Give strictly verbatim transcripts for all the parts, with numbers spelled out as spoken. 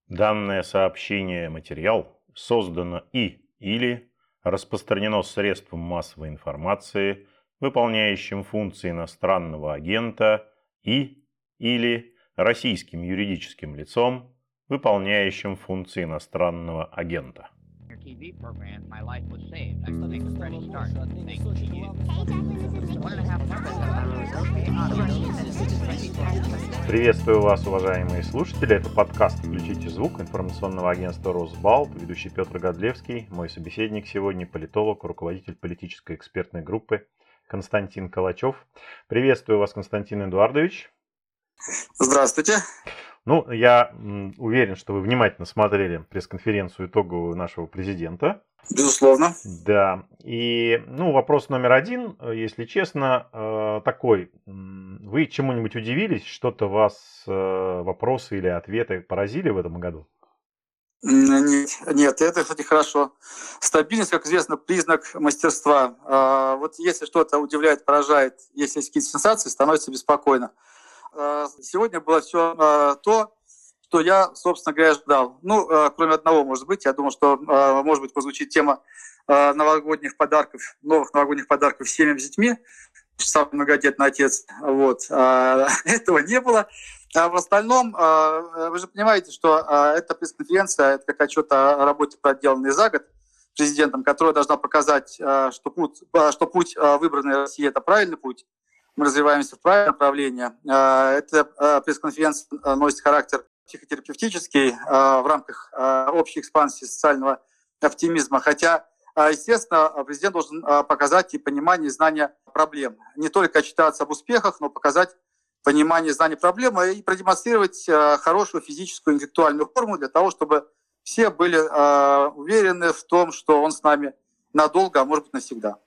Данное сообщение материал создано и или распространено средством массовой информации, выполняющим функции иностранного агента, и или российским юридическим лицом, выполняющим функции иностранного агента. Your T V program, my life was saved. I can make a fresh start. Thanks to you. One and a half months. Приветствую вас, уважаемые слушатели. Это подкаст «Включите звук» информационного агентства «Росбалт». Ведущий Петр Годлевский. Мой собеседник сегодня политолог, руководитель политической экспертной группы Константин Калачев. Приветствую вас, Константин Эдуардович. Здравствуйте. Ну, я уверен, что вы внимательно смотрели пресс-конференцию итоговую нашего президента. Безусловно. Да. И, ну, вопрос номер один, если честно, такой. Вы чему-нибудь удивились? Что-то вас, вопросы или ответы поразили в этом году? Нет, нет, это, кстати, хорошо. Стабильность, как известно, признак мастерства. Вот если что-то удивляет, поражает, если есть какие-то сенсации, становится беспокойно. Сегодня было все то, что я, собственно говоря, ждал. Ну, кроме одного, может быть. Я думал, что, может быть, прозвучит тема новогодних подарков, новых новогодних подарков семьям с детьми. Сам многодетный отец. Вот. Этого не было. А в остальном, вы же понимаете, что эта пресс-конференция, это как отчет о работе, проделанной за год президентом, которая должна показать, что путь, что путь выбранный Россией – это правильный путь. Мы развиваемся в правильном направлении. Эта пресс-конференция носит характер психотерапевтический в рамках общей экспансии социального оптимизма. Хотя, естественно, президент должен показать и понимание, и знание проблем. Не только отчитаться об успехах, но показать понимание, знание проблемы и продемонстрировать хорошую физическую, интеллектуальную форму для того, чтобы все были уверены в том, что он с нами надолго, а может быть навсегда.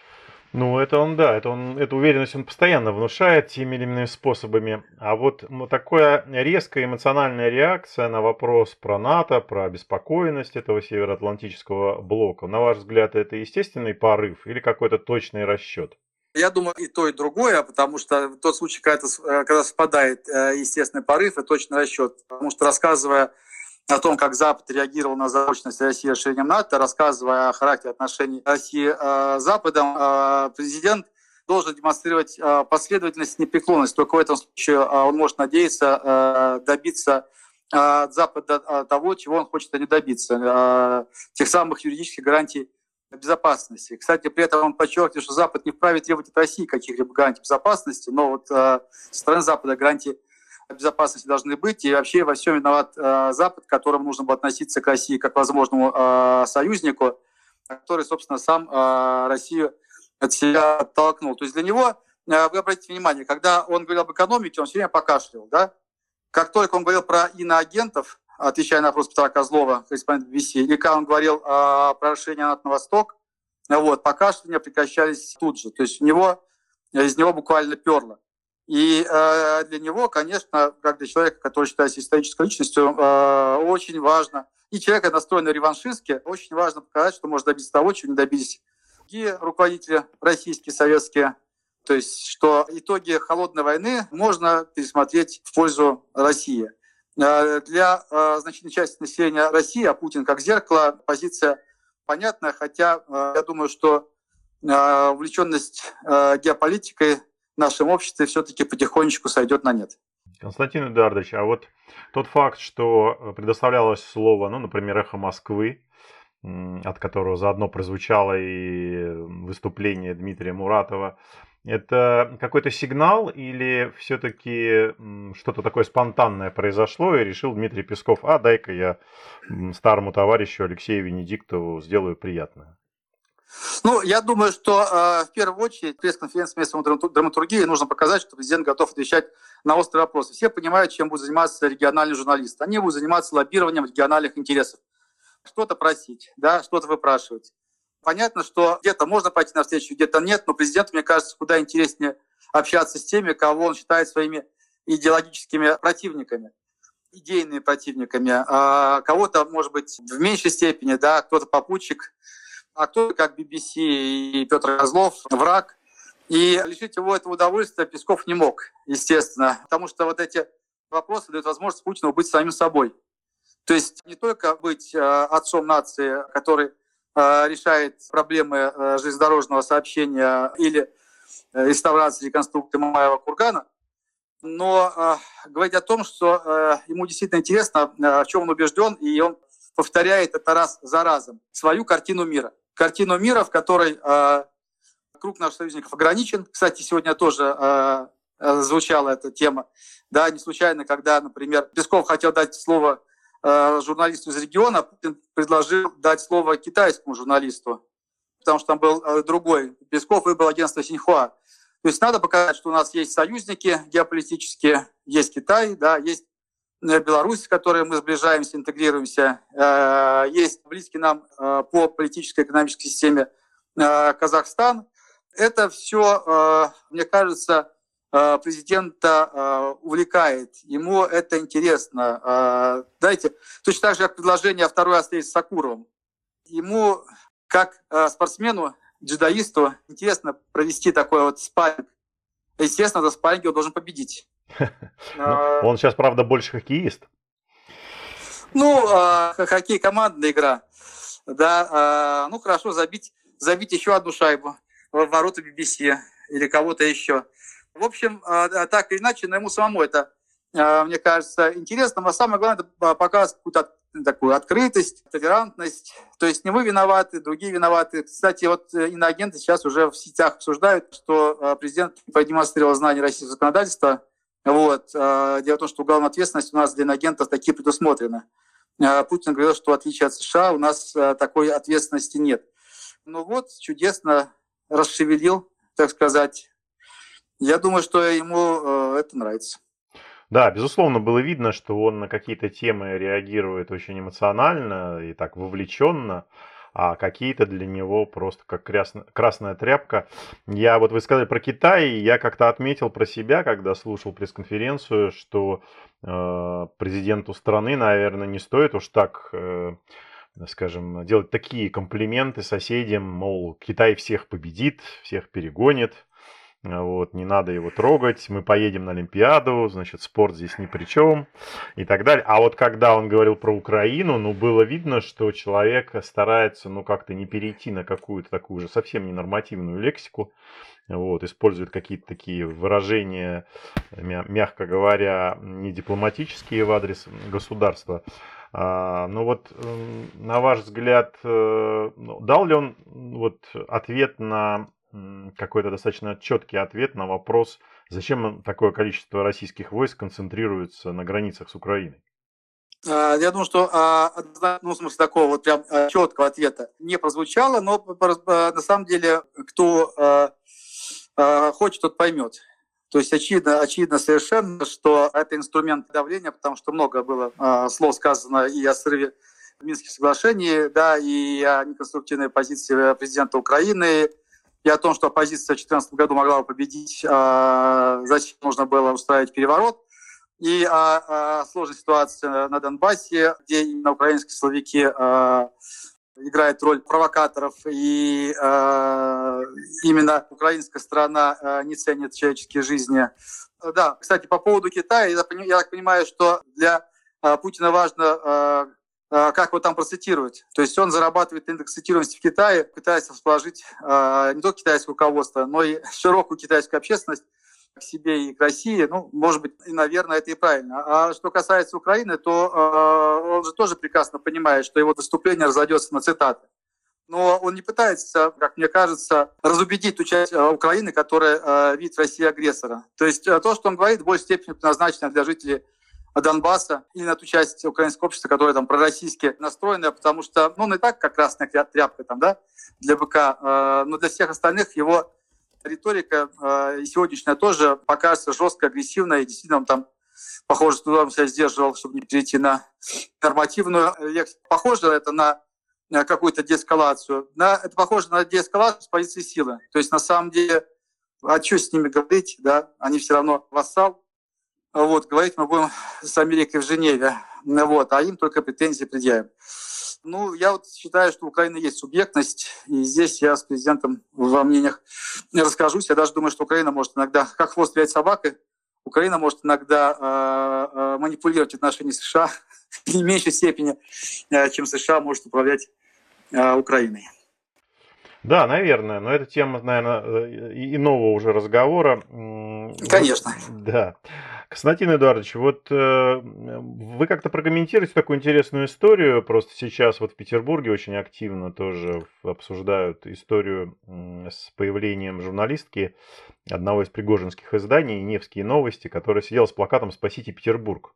Ну, это он, да, это он, эту уверенность он постоянно внушает теми или иными способами. А вот ну, такая резкая эмоциональная реакция на вопрос про НАТО, про обеспокоенность этого североатлантического блока, на ваш взгляд, это естественный порыв или какой-то точный расчет? Я думаю, и то, и другое, потому что в тот случай, когда, когда совпадает естественный порыв и точный расчет. Потому что, рассказывая о том, как Запад реагировал на заочность России расширением НАТО, рассказывая о характере отношений России с Западом, президент должен демонстрировать последовательность и непреклонность. Только в этом случае он может надеяться добиться от Запада того, чего он хочет не добиться, тех самых юридических гарантий безопасности. Кстати, при этом он подчеркивает, что Запад не вправе требовать от России каких-либо гарантий безопасности, но вот со стороны Запада гарантии безопасности должны быть, и вообще во всем виноват э, Запад, к которому нужно было относиться к России как к возможному э, союзнику, который, собственно, сам э, Россию от себя оттолкнул. То есть для него, э, вы обратите внимание, когда он говорил об экономике, он все время покашливал, да? Как только он говорил про иноагентов, отвечая на вопрос Петра Козлова, корреспондента би би си, или когда он говорил э, про расширение НАТО на восток, вот, покашливания прекращались тут же. То есть у него, из него буквально перло. И э, для него, конечно, как для человека, который считается исторической личностью, э, очень важно, и человека, настроенного реваншистски, очень важно показать, что может добиться того, чего не добились другие руководители российские, советские. То есть, что итоги холодной войны можно пересмотреть в пользу России. Э, для э, значительной части населения России, а Путин как зеркало, позиция понятная, хотя э, я думаю, что э, увлеченность э, геополитикой в нашем обществе все-таки потихонечку сойдет на нет. Константин Эдуардович, а вот тот факт, что предоставлялось слово, ну, например, «Эхо Москвы», от которого заодно прозвучало и выступление Дмитрия Муратова, это какой-то сигнал или все-таки что-то такое спонтанное произошло и решил Дмитрий Песков, а дай-ка я старому товарищу Алексею Венедиктову сделаю приятное? Ну, я думаю, что э, в первую очередь пресс-конференции местной драматургии нужно показать, что президент готов отвечать на острые вопросы. Все понимают, чем будут заниматься региональные журналисты. Они будут заниматься лоббированием региональных интересов. Что-то просить, да, что-то выпрашивать. Понятно, что где-то можно пойти навстречу, где-то нет, но президенту, мне кажется, куда интереснее общаться с теми, кого он считает своими идеологическими противниками, идейными противниками. А кого-то, может быть, в меньшей степени, да, кто-то попутчик, а кто, как би би си и Петр Козлов, враг. И лишить его этого удовольствия Песков не мог, естественно, потому что вот эти вопросы дают возможность Путину быть самим собой. То есть не только быть отцом нации, который решает проблемы железнодорожного сообщения или реставрации, реконструкции Мамаева кургана, но говорить о том, что ему действительно интересно, в чем он убежден, и он повторяет это раз за разом, свою картину мира. Картину мира, в которой круг наших союзников ограничен. Кстати, сегодня тоже звучала эта тема. Да, не случайно, когда, например, Песков хотел дать слово журналисту из региона, Путин предложил дать слово китайскому журналисту, потому что там был другой. Песков выбрал агентство Синьхуа. То есть надо показать, что у нас есть союзники геополитические, есть Китай, да, есть Беларусь, с которой мы сближаемся, интегрируемся, есть близкий нам по политической и экономической системе Казахстан. Это все, мне кажется, президента увлекает, ему это интересно. Знаете, точно так же, как предложение о второй встрече с Сакуровым. Ему, как спортсмену, дзюдоисту, интересно провести такой вот спарринг. Естественно, за спарринге он должен победить. Он сейчас, правда, больше хоккеист. Ну, хоккей — командная игра. Да, ну хорошо, забить, забить еще одну шайбу в ворота би би си или кого-то еще. В общем, так или иначе, но ему самому это, мне кажется, интересно. Но самое главное, это показывает какую-то такую открытость, толерантность. То есть не мы виноваты, другие виноваты. Кстати, вот иноагенты сейчас уже в сетях обсуждают, что президент продемонстрировал знание российского законодательства. Вот. Дело в том, что уголовная ответственность у нас для иноагентов такие предусмотрена. Путин говорил, что в отличие от США у нас такой ответственности нет. Ну вот, чудесно расшевелил, так сказать. Я думаю, что ему это нравится. Да, безусловно, было видно, что он на какие-то темы реагирует очень эмоционально и так вовлеченно, а какие-то для него просто как красная, красная тряпка. Я вот вы сказали про Китай, и я как-то отметил про себя, когда слушал пресс-конференцию, что э, президенту страны, наверное, не стоит уж так, э, скажем, делать такие комплименты соседям, мол, Китай всех победит, всех перегонит. Вот, не надо его трогать, мы поедем на Олимпиаду, значит, спорт здесь ни при чем и так далее. А вот когда он говорил про Украину, ну, было видно, что человек старается, ну, как-то не перейти на какую-то такую же совсем ненормативную лексику, вот, использует какие-то такие выражения, мягко говоря, не дипломатические в адрес государства. А, ну вот, на ваш взгляд, дал ли он вот ответ на... какой-то достаточно четкий ответ на вопрос, зачем такое количество российских войск концентрируется на границах с Украиной? Я думаю, что ну, в смысле такого вот прям четкого ответа не прозвучало, но на самом деле кто хочет, тот поймет. То есть очевидно, очевидно совершенно, что это инструмент давления, потому что много было слов сказано и о срыве Минских соглашений, да, и о неконструктивной позиции президента Украины, и о том, что оппозиция в две тысячи четырнадцатом году могла бы победить, э, зачем нужно было устраивать переворот, и о, о сложной ситуации на Донбассе, где именно украинские силовики э, играют роль провокаторов, и э, именно украинская сторона э, не ценит человеческие жизни. Да, кстати, по поводу Китая, я, я так понимаю, что для э, Путина важно... Э, как его там процитируют. То есть он зарабатывает индекс цитируемости в Китае, пытается расположить э, не только китайское руководство, но и широкую китайскую общественность к себе и к России. Ну, может быть, и, наверное, это и правильно. А что касается Украины, то э, он же тоже прекрасно понимает, что его выступление разойдется на цитаты. Но он не пытается, как мне кажется, разубедить ту часть Украины, которая э, видит в России агрессора. То есть э, то, что он говорит, в большей степени предназначено для жителей Донбасса или на ту часть украинского общества, которая там пророссийски настроена, потому что, ну, он и так как красная тряпка там, да, для быка, э, но для всех остальных его риторика э, и сегодняшняя тоже покажется жестко, агрессивной, и действительно он там, похоже, туда он себя сдерживал, чтобы не перейти на нормативную лексику. Похоже это на какую-то деэскалацию. На, это похоже на деэскалацию с позиции силы. То есть на самом деле, а что с ними говорить, да, они все равно вассал. Вот, говорить мы будем с Америкой в Женеве, вот, а им только претензии предъявим. Ну, я вот считаю, что у Украины есть субъектность, и здесь я с президентом во мнениях не расскажусь. Я даже думаю, что Украина может иногда, как хвост вилять собакой, Украина может иногда э, э, манипулировать отношениями США в не меньшей степени, э, чем США может управлять э, Украиной. Да, наверное, но это тема, наверное, иного уже разговора. Конечно. Да. Константин Эдуардович, вот э, вы как-то прокомментируете такую интересную историю. Просто сейчас вот в Петербурге очень активно тоже обсуждают историю с появлением журналистки одного из пригожинских изданий, «Невские новости», которая сидела с плакатом «Спасите Петербург».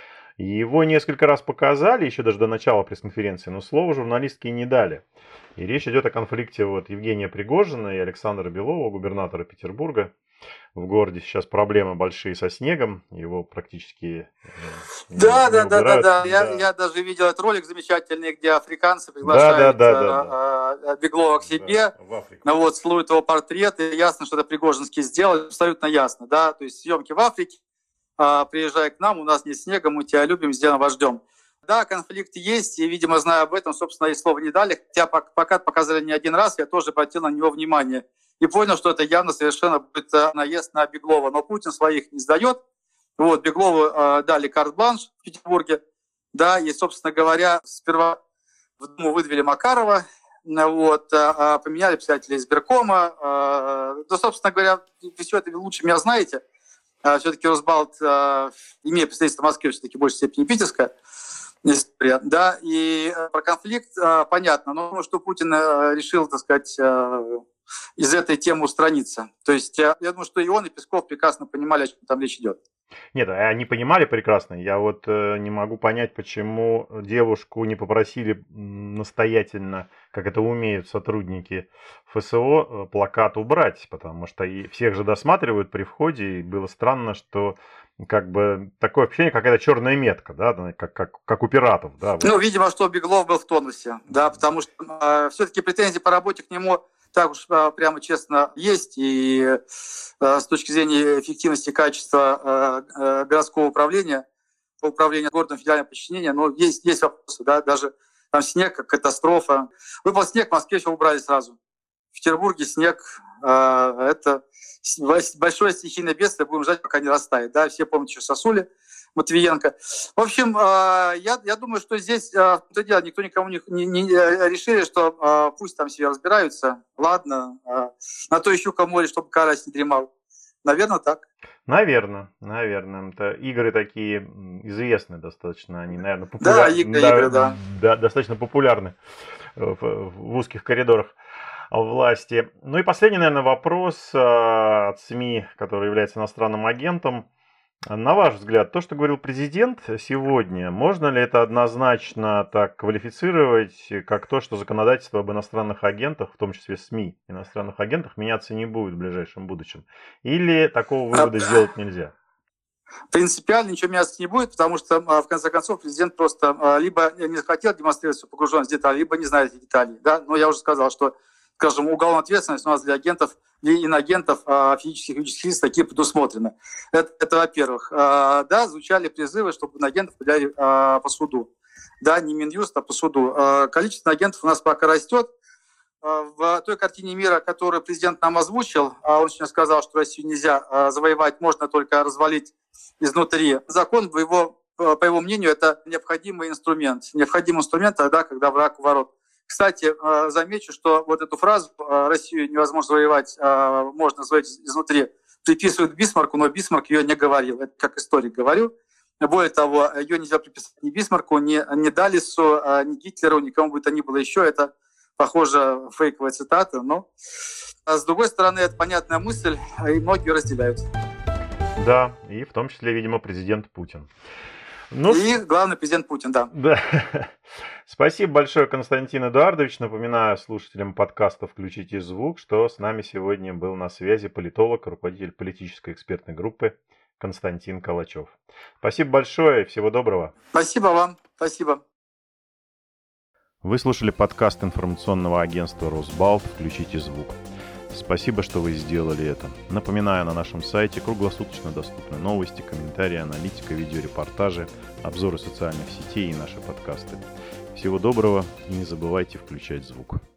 И его несколько раз показали, еще даже до начала пресс-конференции, но слова журналистки не дали. И речь идет о конфликте вот Евгения Пригожина и Александра Белова, губернатора Петербурга. В городе сейчас проблемы большие со снегом, его практически не, да, не да, да, да, да. Я, да. я даже видел этот ролик замечательный, где африканцы приглашают да, да, да, да, да. Беглова к себе, да, ну, вот, целуют его портрет, и ясно, что это Пригожинский сделал, абсолютно ясно, да, то есть съемки в Африке, а, приезжай к нам, у нас нет снега, мы тебя любим, сделаем вождем. Да, конфликт есть, и, видимо, зная об этом, собственно, и слова не дали, хотя пока показали не один раз, я тоже обратил на него внимание. И понял, что это явно совершенно будет наезд на Беглова. Но Путин своих не сдает. Вот, Беглову э, дали карт-бланш в Петербурге. Да, и, собственно говоря, сперва в Думу выдвинули Макарова, вот, э, поменяли председателя избиркома. Э, да, собственно говоря, все это вы лучше меня знаете. Э, все-таки Росбалт, э, имея представительство в Москве, все-таки в большей степени питерская история. Да, и э, про конфликт э, понятно. Но что Путин э, решил, так сказать, э, из этой темы устраниться. То есть я думаю, что и он, и Песков прекрасно понимали, о чем там речь идет. Нет, они понимали прекрасно. Я вот э, не могу понять, почему девушку не попросили настоятельно, как это умеют сотрудники ФСО, плакат убрать, потому что и всех же досматривают при входе, и было странно, что как бы такое ощущение, какая-то черная метка, да, как, как, как у пиратов. Да, вот. Ну, видимо, что Беглов был в тонусе, да, потому что э, все-таки претензии по работе к нему так уж прямо честно есть, и э, с точки зрения эффективности и качества э, э, городского управления, управления городом федерального подчинения, но есть, есть вопросы, да, даже там снег, как катастрофа. Выпал снег, в Москве все убрали сразу. В Петербурге снег э, это большое стихийное бедствие, будем ждать, пока не растает, да, все помнят еще Сосули, Матвиенко. В общем, я, я думаю, что здесь в том-то дело, никто никому не, не, не решили, что пусть там себе разбираются. Ладно, на то ищу море, чтобы карась не дремал. Наверное, так. Наверное, наверное. Это игры такие известные достаточно. Они, наверное, популярны. Да, игры, да, игры, да. да. Достаточно популярны в, в узких коридорах власти. Ну и последний, наверное, вопрос от СМИ, который является иностранным агентом. На ваш взгляд, то, что говорил президент сегодня, можно ли это однозначно так квалифицировать, как то, что законодательство об иностранных агентах, в том числе СМИ, иностранных агентах, меняться не будет в ближайшем будущем? Или такого вывода сделать нельзя? Принципиально ничего меняться не будет, потому что, в конце концов, президент просто либо не захотел демонстрировать свою погруженность в детали, либо не знает этих деталей. Да? Но я уже сказал, что, скажем, уголовная ответственность у нас для агентов и иноагентов, физических и юридических лиц такие предусмотрены. Это, это во-первых. Да, звучали призывы, чтобы иноагентов подали по суду. Да, не Минюст, а по суду. Количество агентов у нас пока растет. В той картине мира, которую президент нам озвучил, он сегодня сказал, что Россию нельзя завоевать, можно только развалить изнутри. Закон, по его, по его мнению, это необходимый инструмент. Необходимый инструмент тогда, когда враг у ворот. Кстати, замечу, что вот эту фразу «Россию невозможно завоевать, можно завоевать изнутри» приписывают Бисмарку, но Бисмарк ее не говорил. Это как историк говорил. Более того, ее нельзя приписать ни Бисмарку, ни, ни Далису, ни Гитлеру, никому бы то ни было еще. Это, похоже, фейковая цитата. Но, с другой стороны, это понятная мысль, и многие разделяют. Да, и в том числе, видимо, президент Путин. Ну, и главный президент Путин, да. Да. Спасибо большое, Константин Эдуардович. Напоминаю слушателям подкаста «Включите звук», что с нами сегодня был на связи политолог, руководитель политической экспертной группы Константин Калачев. Спасибо большое, всего доброго. Спасибо вам, спасибо. Вы слушали подкаст информационного агентства «Росбалт. Включите звук». Спасибо, что вы сделали это. Напоминаю, на нашем сайте круглосуточно доступны новости, комментарии, аналитика, видеорепортажи, обзоры социальных сетей и наши подкасты. Всего доброго и не забывайте включать звук.